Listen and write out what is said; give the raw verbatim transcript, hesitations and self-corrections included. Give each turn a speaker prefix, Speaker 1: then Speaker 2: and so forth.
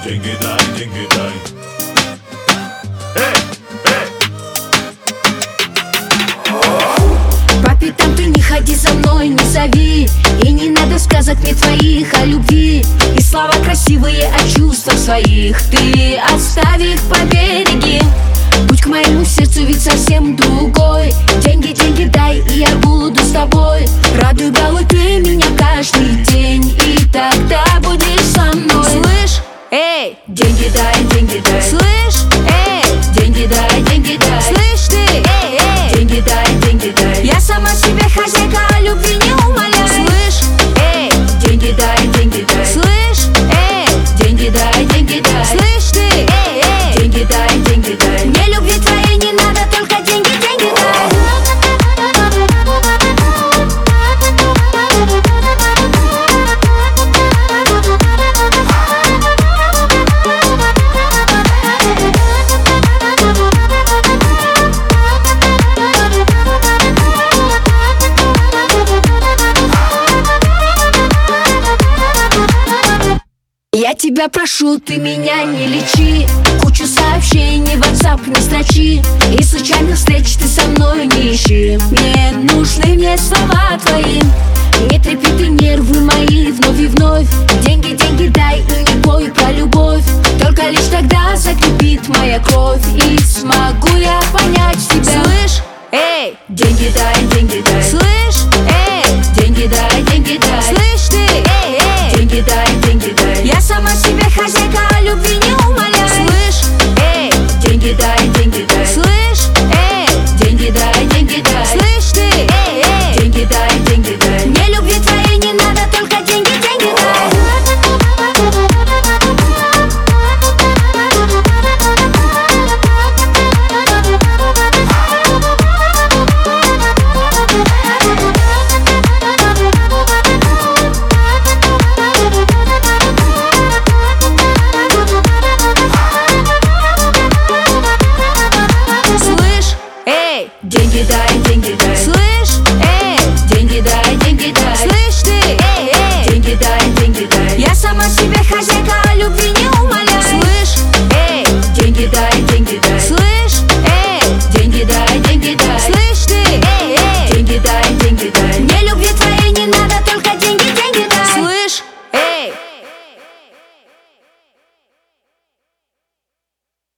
Speaker 1: деньги дай, деньги дай. Эй, эй!
Speaker 2: По пятам ты не ходи за мной, не зови. И не надо сказок мне твоих о любви. И слова красивые о чувствах своих ты оставь их по береги. Путь к моему сердцу ведь совсем другой. Деньги, деньги дай, и я буду с тобой. Радуй балуй ты меня каждый день, и тогда будешь со мной. Слышь, эй, деньги дай, деньги дай. Слышь, эй, деньги дай, деньги дай. Слышь ты, эй, эй, деньги дай, деньги дай. Я сама себе хозяйка, о любви не умоляй. Слышь, эй, деньги дай, деньги дай. Слышь, эй, деньги дай, деньги дай. Слышь ты, эй, эй, деньги дай, деньги дай. Мне любви твоей не надо, только деньги, деньги дай. Я тебя прошу, ты меня не лечи. Кучу сообщений в WhatsApp не строчи. И случайных встреч ты со мной не ищи. Мне нужны мне слова твои. Не трепи ты нервы мои вновь и вновь. Деньги, деньги дай, и не пой про любовь. Только лишь тогда закипит моя кровь, и смогу я понять тебя. Слышь, эй, деньги дай, деньги дай. Слышь, эй, деньги дай, деньги дай. Слышь ты, эй, эй, деньги дай, деньги дай. Я сама себе хозяйка, о любви не умоляй. Слышь, эй, деньги дай, деньги дай. Слышь, эй, деньги дай, деньги дай. Слышь ты, эй, эй, деньги дай, деньги дай. Мне любви твоей не надо, только деньги, деньги дай. Деньги дай, деньги дай. Слышь?